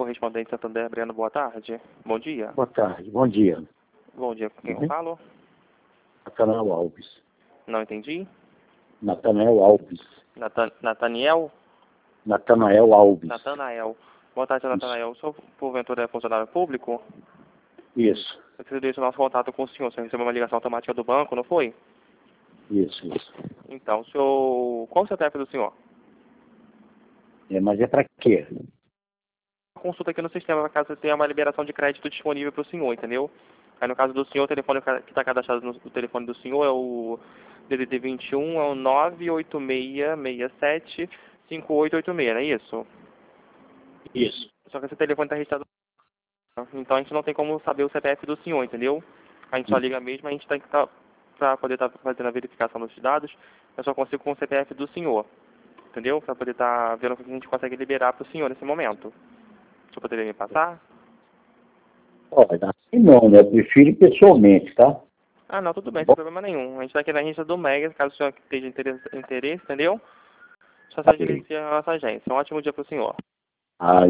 correspondente Santander, Breno, boa tarde. Bom dia. Boa tarde, bom dia. Bom dia, com quem eu falo? Natanael Alves. Não entendi. Natanael Alves. Nataniel? Natanael Alves. Natanael. Boa tarde, Natanael. O senhor, porventura, é funcionário público? Isso, Eu preciso desse nosso contato com o senhor. Você recebeu uma ligação automática do banco, não foi? isso. Então, o senhor... Qual o CPF do senhor? Mas é para quê? Consulta aqui no sistema, para caso tenha uma liberação de crédito disponível para o senhor, entendeu? Aí no caso do senhor, o telefone que está cadastrado no telefone do senhor é o DDD 21, é o 986675886, não é isso? Isso. Só que esse telefone está registrado, então a gente não tem como saber o CPF do senhor, entendeu? A gente só liga mesmo, a gente tem que estar, para poder estar fazendo a verificação dos dados, eu só consigo com o CPF do senhor, entendeu? Para poder estar vendo o que a gente consegue liberar para o senhor nesse momento. O senhor poderia me passar? Olha, assim não, né? Eu prefiro pessoalmente, tá? Ah, não, tudo bem, sem problema nenhum. A gente está aqui na agência do Mega, caso o senhor esteja interesse, entendeu? Só se dirigir à nossa agência. Um ótimo dia para o senhor. Ah,